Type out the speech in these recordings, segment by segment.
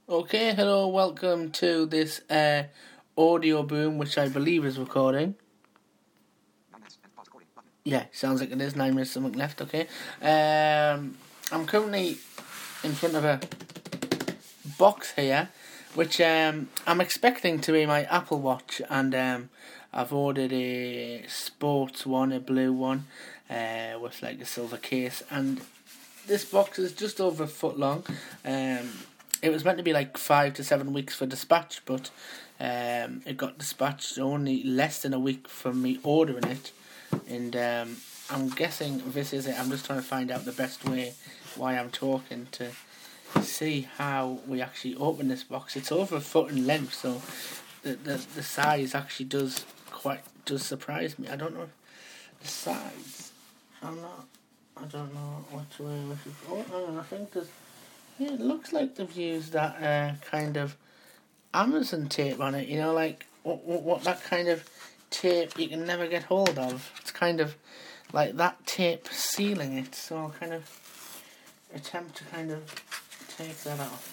Okay, hello, welcome to this audio boom, which I believe is recording. 9 minutes and pause recording button. Yeah, sounds like it is. 9 minutes, something left, okay. I'm currently in front of a box here, which I'm expecting to be my Apple Watch, and I've ordered a sports one, a blue one, with like a silver case, and this box is just over a foot long. It was meant to be like 5 to 7 weeks for dispatch, but it got dispatched only less than a week from me ordering it, and I'm guessing this is it. I'm just trying to find out the best way while I'm talking to see how we actually open this box. It's over a foot in length, so the size actually does surprise me. I don't know if the size. I don't know which way we should. Oh no, I think there's. Yeah, it looks like they've used that kind of Amazon tape on it. You know, like what that kind of tape you can never get hold of. It's kind of like that tape sealing it. So I'll kind of attempt to kind of take that off.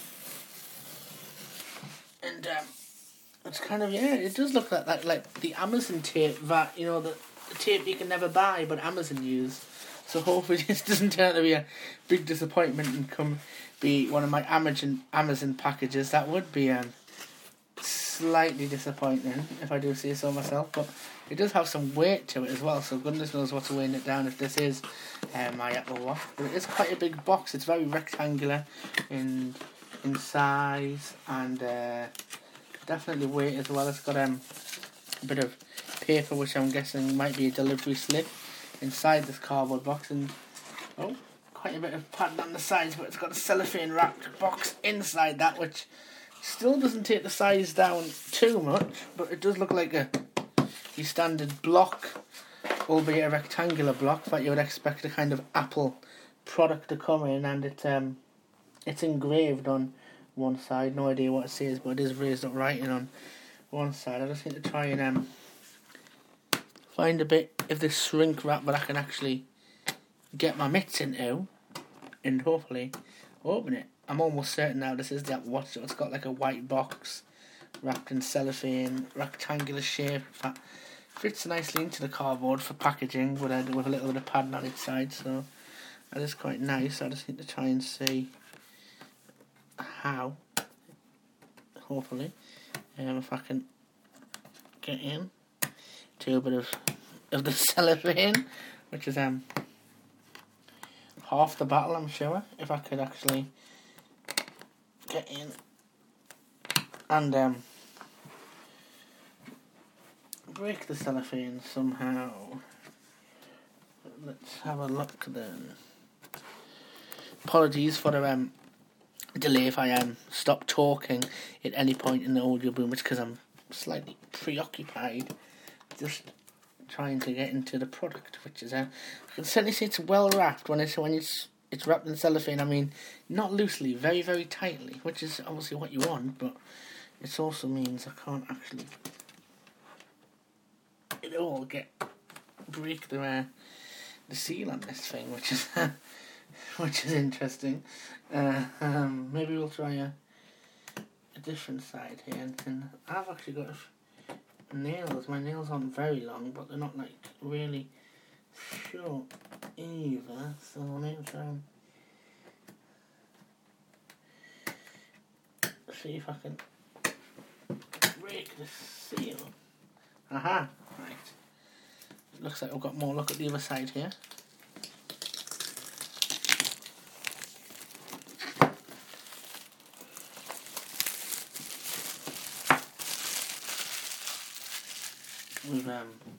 And it's kind of, yeah, it does look like the Amazon tape that, you know, the tape you can never buy but Amazon use. So hopefully this doesn't turn out to be a big disappointment and be one of my Amazon packages. That would be slightly disappointing if I do say so myself, but it does have some weight to it as well, so goodness knows what's weighing it down if this is my Apple Watch. But it is quite a big box. It's very rectangular in size, and definitely weight as well. It's got a bit of paper, which I'm guessing might be a delivery slip inside this cardboard box, and quite a bit of padding on the sides, but it's got a cellophane wrapped box inside that, which still doesn't take the size down too much, but it does look like your standard block, albeit a rectangular block that you would expect a kind of Apple product to come in, and it's engraved on one side. No idea what it says, but it is raised up writing on one side. I just need to try and find a bit of this shrink wrap that I can actually get my mitts into and hopefully open it. I'm almost certain now this is the Apple Watch, so it's got like a white box wrapped in cellophane, rectangular shape that fits nicely into the cardboard for packaging with a little bit of padding on its side, so that is quite nice. I just need to try and see how, hopefully, if I can get in to a bit of the cellophane, which is half the battle, I'm sure, if I could actually get in and break the cellophane somehow. Let's have a look then. Apologies for the delay if I stop talking at any point in the audio boom. It's because I'm slightly preoccupied just trying to get into the product, which is I can certainly say it's well wrapped when it's wrapped in cellophane. I mean, not loosely, very very tightly, which is obviously what you want, but it also means I can't actually break the seal on this thing, which is which is interesting. Maybe we'll try a different side here, and I've actually got nails. My nails aren't very long, but they're not like really short either, so I'm going to try and see if I can break the seal. Aha! Right. Looks like I've got more look at the other side here. We've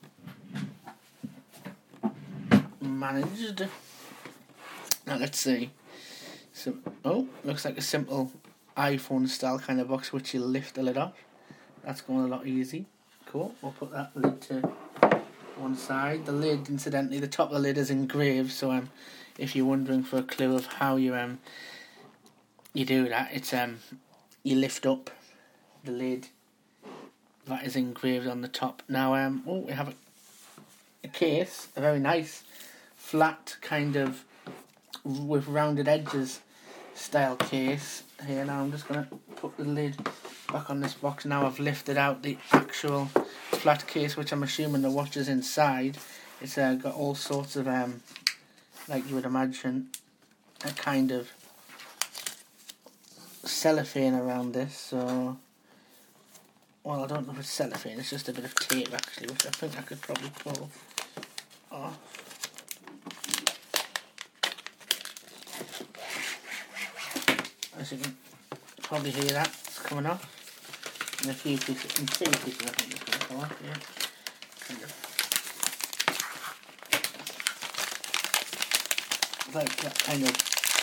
managed. Now let's see. So, looks like a simple iPhone style kind of box which you lift the lid off. That's going a lot easy. Cool. We'll put that lid to one side. The lid, incidentally, the top of the lid is engraved. So if you're wondering for a clue of how you do that, it's you lift up the lid that is engraved on the top. Now we have a case, a very nice flat kind of with rounded edges style case here. Now I'm just going to put the lid back on this box. Now I've lifted out the actual flat case, which I'm assuming the watch is inside. It's got all sorts of, like you would imagine, a kind of cellophane around this. So, well, I don't know if it's cellophane, it's just a bit of tape actually, which I think I could probably pull off. As you can probably hear that, it's coming off. And a few pieces, and 2 pieces I think it's going to come off, yeah. Kind of. Like that kind of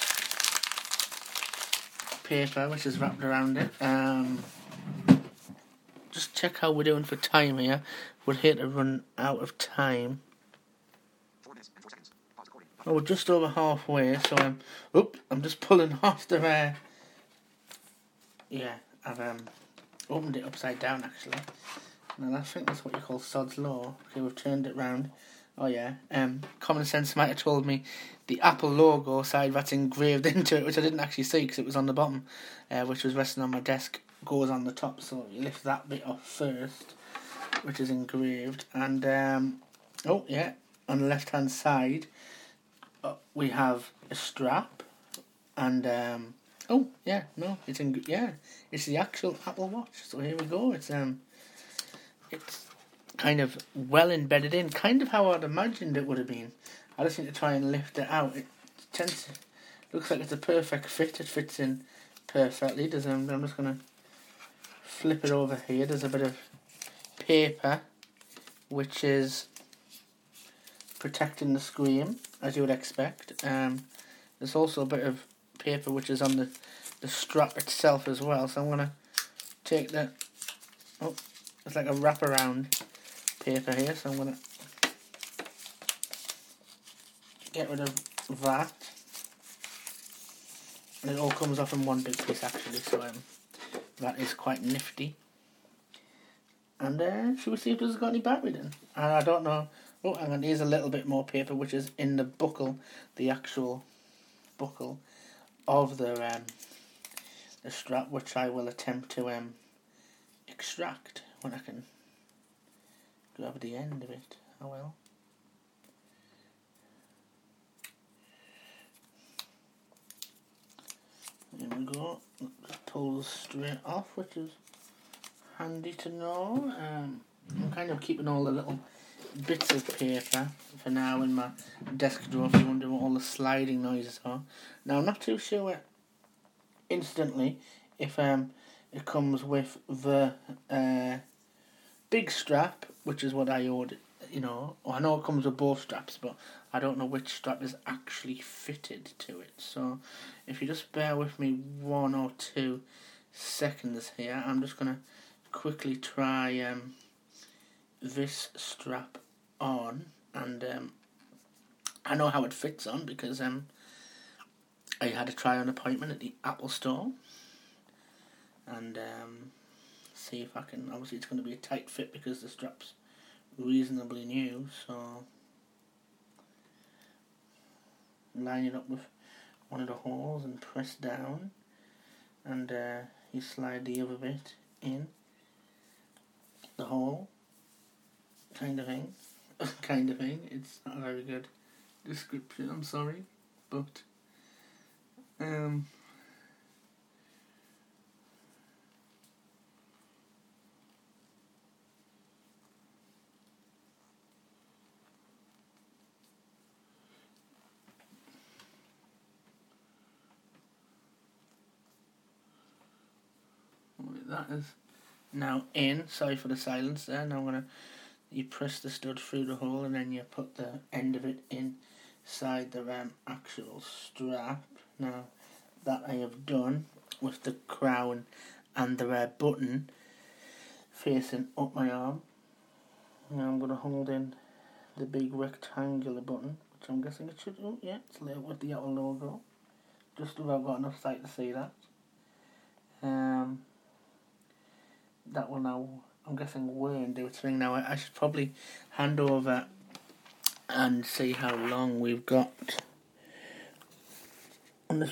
paper which is wrapped around it. Just check how we're doing for time here. We're here to run out of time. 4 minutes and 4 seconds. Pause recording. Oh, we're just over halfway, so I'm just pulling off the yeah, I've opened it upside down actually. And I think that's what you call Sod's Law. Okay, we've turned it round. Oh yeah, common sense might have told me the Apple logo side that's engraved into it, which I didn't actually see because it was on the bottom, which was resting on my desk, goes on the top, so you lift that bit off first, which is engraved. And oh yeah, on the left hand side we have a strap, and oh yeah, no, it's it's the actual Apple Watch. So here we go. It's kind of well embedded in, kind of how I'd imagined it would have been. I just need to try and lift it out. It looks like it's a perfect fit. It fits in perfectly. I'm just gonna flip it over here. There's a bit of paper which is protecting the screen, as you would expect. There's also a bit of paper which is on the strap itself as well. So I'm gonna take the it's like a wraparound paper here, so I'm going to get rid of that. And it all comes off in one big piece actually, so that is quite nifty. And should we see if this has got any battery in? And I don't know. Oh, hang on, here's a little bit more paper which is in the buckle, the actual buckle of the strap, which I will attempt to extract when I can grab the end of it. Oh well. There we go. It pulls straight off, which is handy to know. I'm kind of keeping all the little bits of paper for now in my desk drawer if you wonder what all the sliding noises are. Now I'm not too sure instantly if it comes with the big strap, which is what I ordered, you know. I know it comes with both straps, but I don't know which strap is actually fitted to it. So if you just bear with me 1 or 2 seconds here, I'm just going to quickly try this strap on, and I know how it fits on because I had a try-on appointment at the Apple store, and see if I can. Obviously it's going to be a tight fit because the strap's reasonably new, so line it up with one of the holes and press down, and you slide the other bit in the hole, kind of thing. Kind of thing. It's not a very good description, I'm sorry, but that is now in. Sorry for the silence there. Now you press the stud through the hole and then you put the end of it inside the actual strap. Now that I have done with the crown and the button facing up my arm, now I'm going to hold in the big rectangular button, which I'm guessing it should. Oh yeah, it's lit with the Apple logo. Just about got enough sight to see that. That will now, I'm guessing, wear and do its thing. Now I should probably hand over and see how long we've got